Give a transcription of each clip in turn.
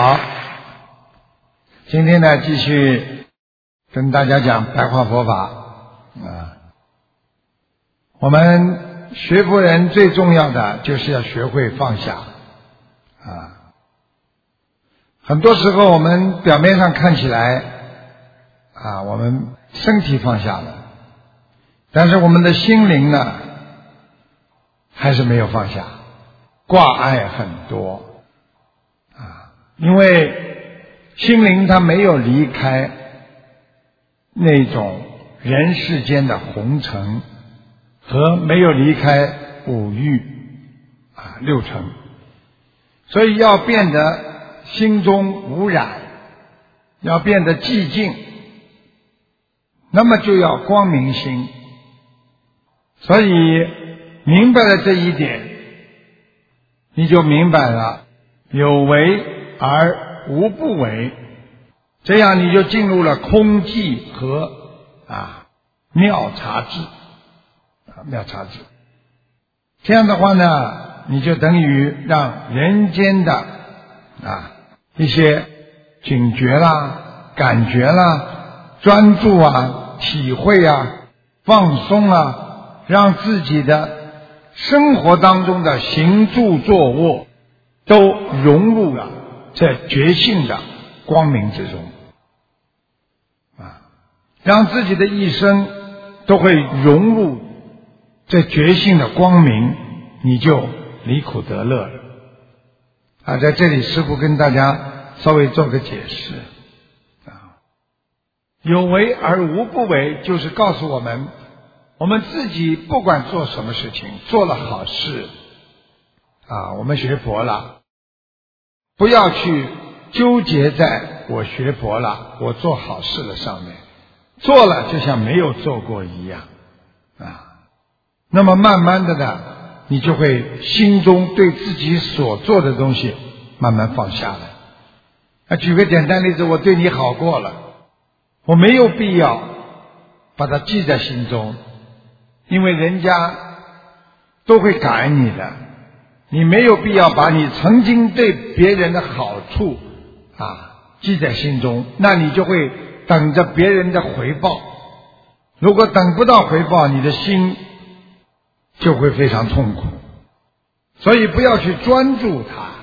好，今天呢继续跟大家讲白话佛法啊。我们学佛人最重要的就是要学会放下啊。很多时候我们表面上看起来啊，我们身体放下了，但是我们的心灵呢还是没有放下，挂碍很多啊。因为心灵它没有离开那种人世间的红尘，和没有离开五欲啊六尘，所以要变得心中无染，要变得寂静，那么就要光明心。所以明白了这一点，你就明白了有为而无不为，这样你就进入了空寂和妙察智妙察智。这样的话呢，你就等于让人间的一些警觉啦、感觉啦、专注啊、体会啊、放松啊，让自己的生活当中的行住坐卧都融入了这觉性的光明之中让自己的一生都会融入这觉性的光明，你就离苦得乐了在这里师父跟大家稍微做个解释有为而无不为，就是告诉我们，我们自己不管做什么事情，做了好事我们学佛了，不要去纠结在我学佛了，我做好事了上面，做了就像没有做过一样那么慢慢的呢，你就会心中对自己所做的东西慢慢放下来举个简单例子，我对你好过了，我没有必要把它记在心中，因为人家都会感恩你的，你没有必要把你曾经对别人的好处记在心中，那你就会等着别人的回报，如果等不到回报，你的心就会非常痛苦。所以不要去专注它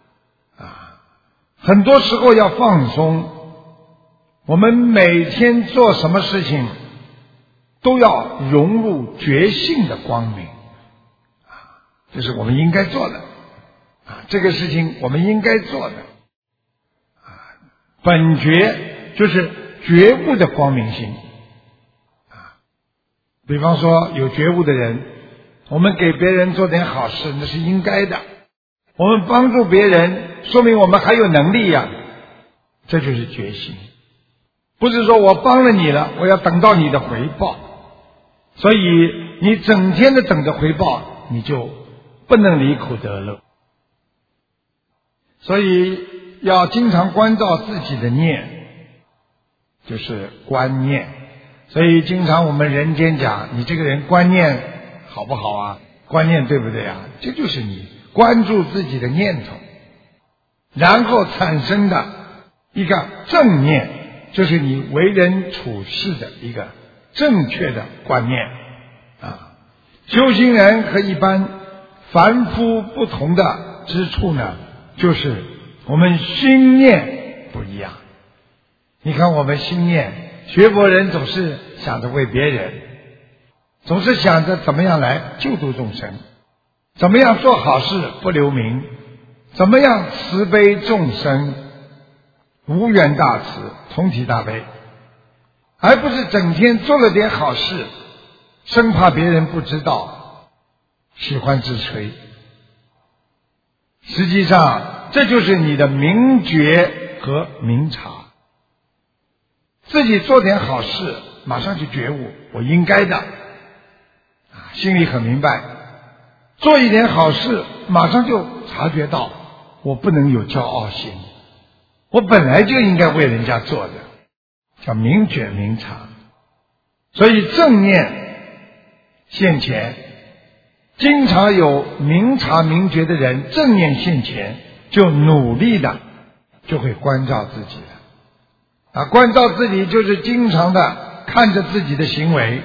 很多时候要放松。我们每天做什么事情都要融入觉性的光明这是我们应该做的这个事情我们应该做的本觉就是觉悟的光明心比方说有觉悟的人，我们给别人做点好事，那是应该的，我们帮助别人说明我们还有能力这就是觉性。不是说我帮了你了，我要等到你的回报，所以你整天的等着回报，你就不能离苦得乐。所以要经常关照自己的念，就是观念。所以经常我们人间讲，你这个人观念好不好观念对不对这就是你关注自己的念头，然后产生的一个正念，就是你为人处事的一个正确的观念修行人和一般凡夫不同的之处呢，就是我们心念不一样。你看我们心念，学佛人总是想着为别人，总是想着怎么样来救度众生，怎么样做好事不留名，怎么样慈悲众生，无缘大慈，同体大悲，而不是整天做了点好事，生怕别人不知道，喜欢自吹。实际上这就是你的明觉和明察，自己做点好事马上就觉悟，我应该的心里很明白，做一点好事马上就察觉到我不能有骄傲心，我本来就应该为人家做的，叫明觉明察。所以正念现前，经常有明察明觉的人，正念现前就努力的就会关照自己了。关照自己就是经常的看着自己的行为，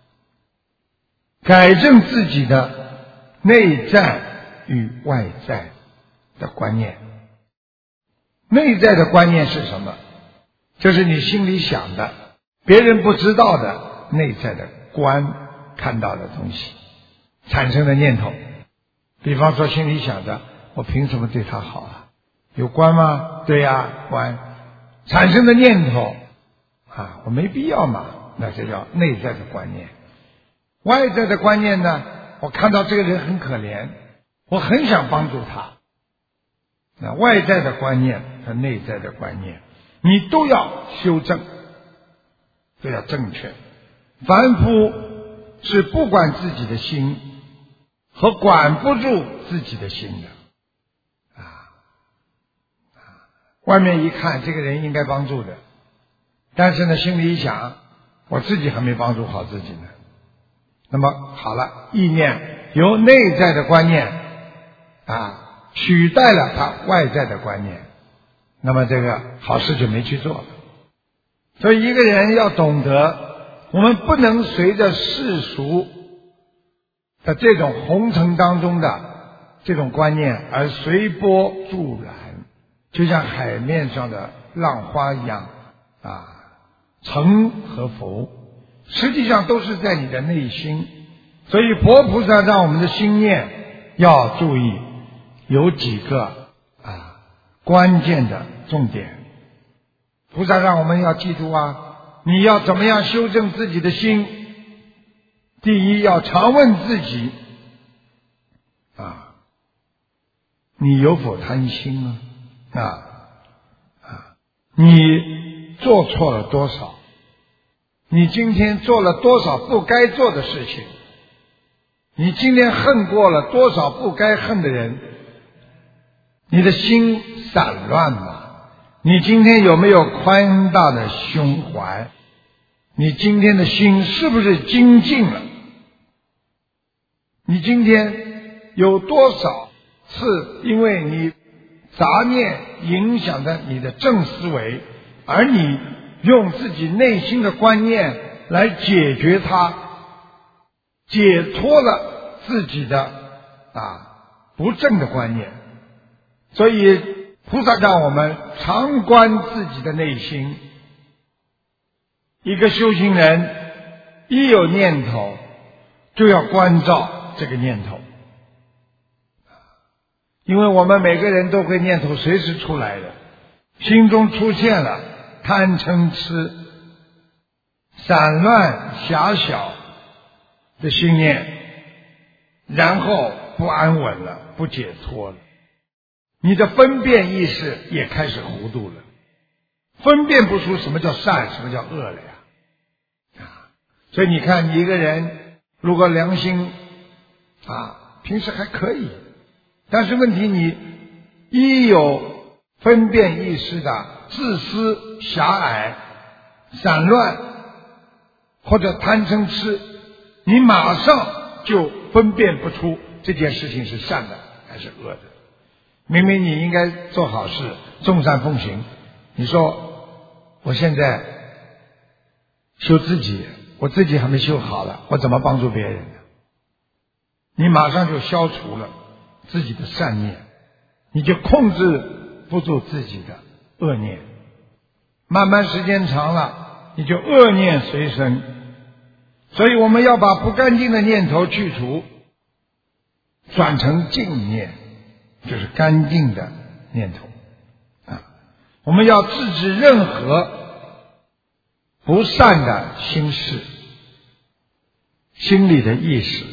改正自己的内在与外在的观念。内在的观念是什么？就是你心里想的，别人不知道的内在的观，看到的东西产生的念头。比方说心里想着我凭什么对他好啊？有关吗？对呀，关。产生的念头我没必要嘛，那这叫内在的观念。外在的观念呢，我看到这个人很可怜，我很想帮助他。那外在的观念和内在的观念你都要修正，都要正确。凡夫是不管自己的心和管不住自己的心的外面一看这个人应该帮助的，但是呢心里一想我自己还没帮助好自己呢。那么好了，意念由内在的观念取代了他外在的观念，那么这个好事就没去做了。所以一个人要懂得，我们不能随着世俗的这种红尘当中的这种观念而随波逐澜，就像海面上的浪花一样沉和浮，实际上都是在你的内心。所以佛菩萨让我们的心念要注意，有几个关键的重点。菩萨让我们要记住你要怎么样修正自己的心？第一，要常问自己你有否贪心你做错了多少？你今天做了多少不该做的事情？你今天恨过了多少不该恨的人？你的心散乱吗？你今天有没有宽大的胸怀？你今天的心是不是精进了？你今天有多少次因为你杂念影响着你的正思维，而你用自己内心的观念来解决它，解脱了自己的不正的观念。所以菩萨让我们常观自己的内心。一个修行人一有念头就要关照这个念头，因为我们每个人都会念头随时出来的，心中出现了贪嗔痴散乱狭小的心念，然后不安稳了，不解脱了，你的分辨意识也开始糊涂了，分辨不出什么叫善什么叫恶了呀。所以你看，你一个人如果良心平时还可以，但是问题你一有分辨意识的自私狭隘散乱或者贪嗔痴，你马上就分辨不出这件事情是善的还是恶的。明明你应该做好事众善奉行，你说我现在修自己，我自己还没修好了，我怎么帮助别人呢？你马上就消除了自己的善念，你就控制不住自己的恶念，慢慢时间长了，你就恶念随身。所以我们要把不干净的念头去除，转成净念，就是干净的念头我们要制止任何不善的心事，心里的意识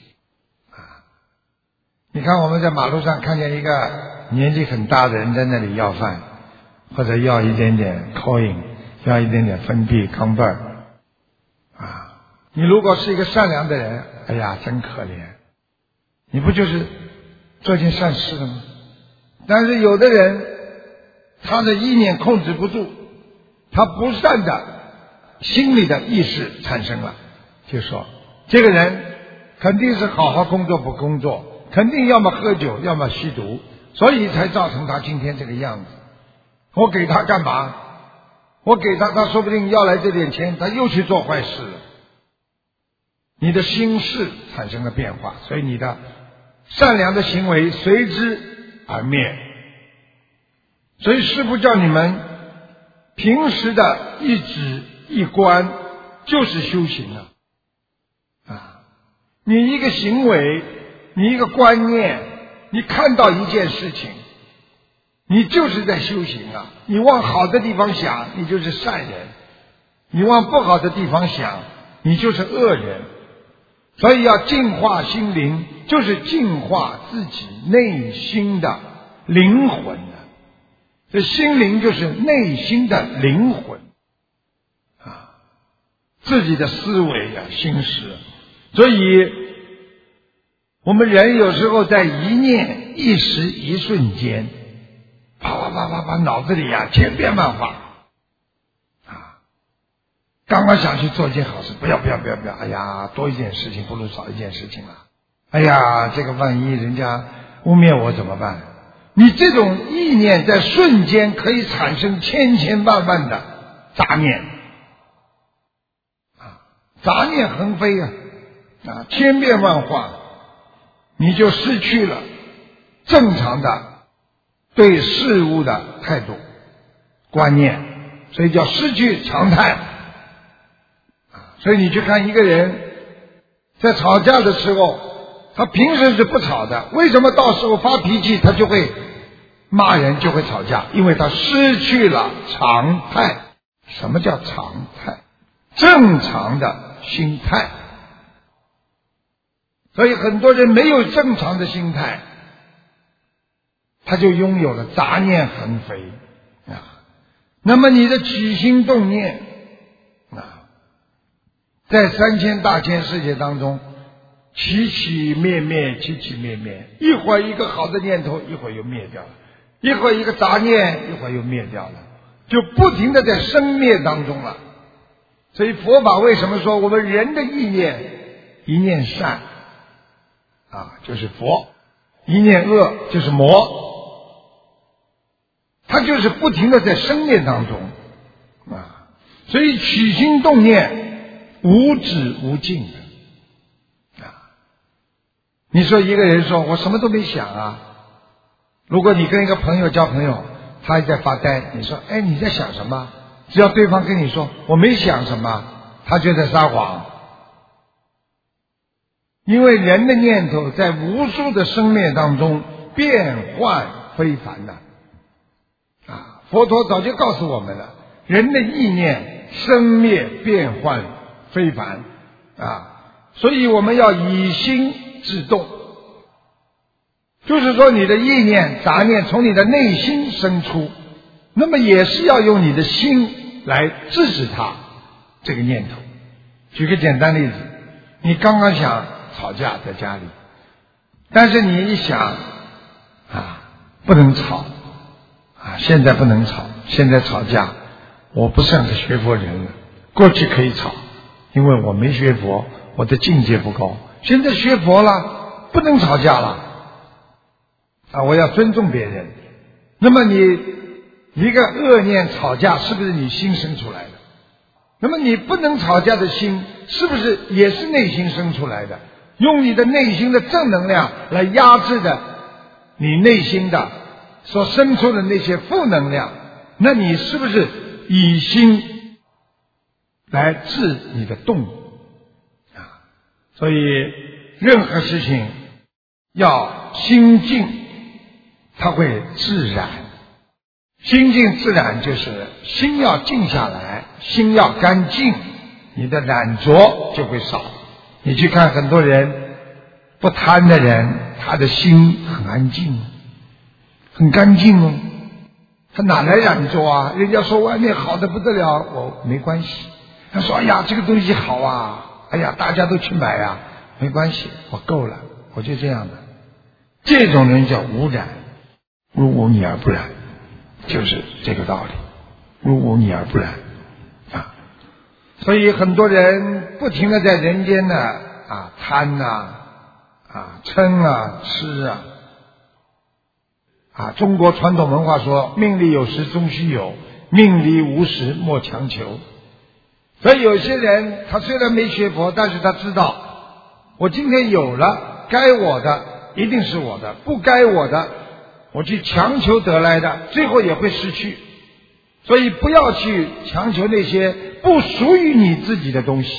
你看我们在马路上看见一个年纪很大的人在那里要饭，或者要一点点 coin， 要一点点分币康贝儿你如果是一个善良的人，哎呀真可怜，你不就是做件善事了吗？但是有的人他的意念控制不住，他不善的心里的意识产生了，就说这个人肯定是好好工作不工作，肯定要么喝酒要么吸毒，所以才造成他今天这个样子。 我给他干嘛？我给他，他说不定要来这点钱，他又去做坏事了。你的心事产生了变化，所以你的善良的行为随之而灭。所以师父叫你们平时的一止一观就是修行啊！你一个行为，你一个观念，你看到一件事情，你就是在修行啊！你往好的地方想，你就是善人；你往不好的地方想，你就是恶人。所以要净化心灵，就是净化自己内心的灵魂的。这心灵就是内心的灵魂啊，自己的思维啊，心识。所以我们人有时候在一念一时一瞬间，啪，脑子里啊千变万化啊。刚刚想去做一件好事，不要，哎呀，多一件事情不如少一件事情了。哎呀，这个万一人家污蔑我怎么办？你这种意念在瞬间可以产生千万的杂念啊，杂念横飞啊，千变万化，你就失去了正常的对事物的态度观念，所以叫失去常态。所以你去看一个人在吵架的时候，他平时是不吵的，为什么到时候发脾气他就会骂人，就会吵架？因为他失去了常态。什么叫常态？正常的心态。所以很多人没有正常的心态，他就拥有了杂念横飞啊。那么你的起心动念啊，在3000大千世界当中起起灭灭，一会儿一个好的念头，一会儿又灭掉了；一会儿一个杂念，一会儿又灭掉了，就不停地在生灭当中了。所以佛法为什么说我们人的意念，一念善就是佛，一念恶就是魔，它就是不停地在生灭当中所以起心动念无止无尽的你说一个人说我什么都没想如果你跟一个朋友交朋友，他还在发呆，你说你在想什么？只要对方跟你说我没想什么，他就在撒谎。因为人的念头在无数的生灭当中变幻非凡的佛陀早就告诉我们了，人的意念生灭变幻非凡所以我们要以心制动，就是说你的意念杂念从你的内心生出，那么也是要用你的心来制止它这个念头。举个简单例子，你刚刚想吵架在家里，但是你一想不能吵现在不能吵，现在吵架我不算是学佛人了，过去可以吵，因为我没学佛，我的境界不高，现在学佛了，不能吵架了我要尊重别人。那么你一个恶念吵架，是不是你心生出来的？那么你不能吵架的心，是不是也是内心生出来的？用你的内心的正能量来压制的你内心的所生出的那些负能量，那你是不是以心来治你的动所以任何事情要心静，它会自然。心静自然就是心要静下来，心要干净，你的染浊就会少。你去看很多人不贪的人，他的心很安静很干净他哪来染浊人家说外面好的不得了，我没关系。他说这个东西好大家都去买没关系，我够了，我就这样的。这种人叫无染，如无你而不染，就是这个道理，如无你而不染所以很多人不停地在人间呢贪嗔痴中国传统文化说命里有时终须有，命里无时莫强求。所以有些人他虽然没学佛，但是他知道我今天有了，该我的一定是我的，不该我的我去强求得来的最后也会失去。所以不要去强求那些不属于你自己的东西，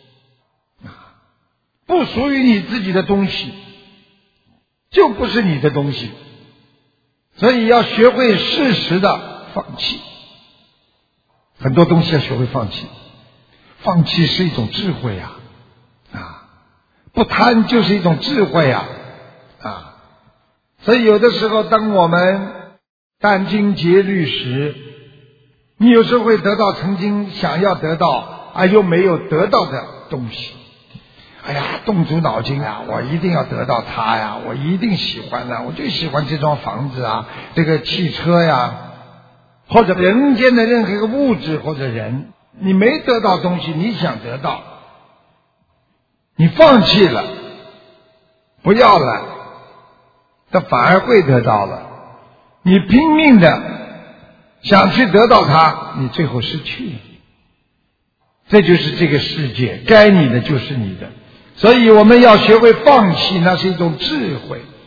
不属于你自己的东西就不是你的东西。所以要学会适时的放弃，很多东西要学会放弃。放弃是一种智慧啊，不贪就是一种智慧啊。所以有的时候当我们殚精竭虑时，你有时候会得到曾经想要得到又没有得到的东西。动足脑筋我一定要得到它我一定喜欢我就喜欢这幢房子这个汽车或者人间的任何一个物质或者人，你没得到东西，你想得到，你放弃了，不要了，它反而会得到了。你拼命的想去得到它，你最后失去了。这就是这个世界，该你的就是你的。所以我们要学会放弃，那是一种智慧。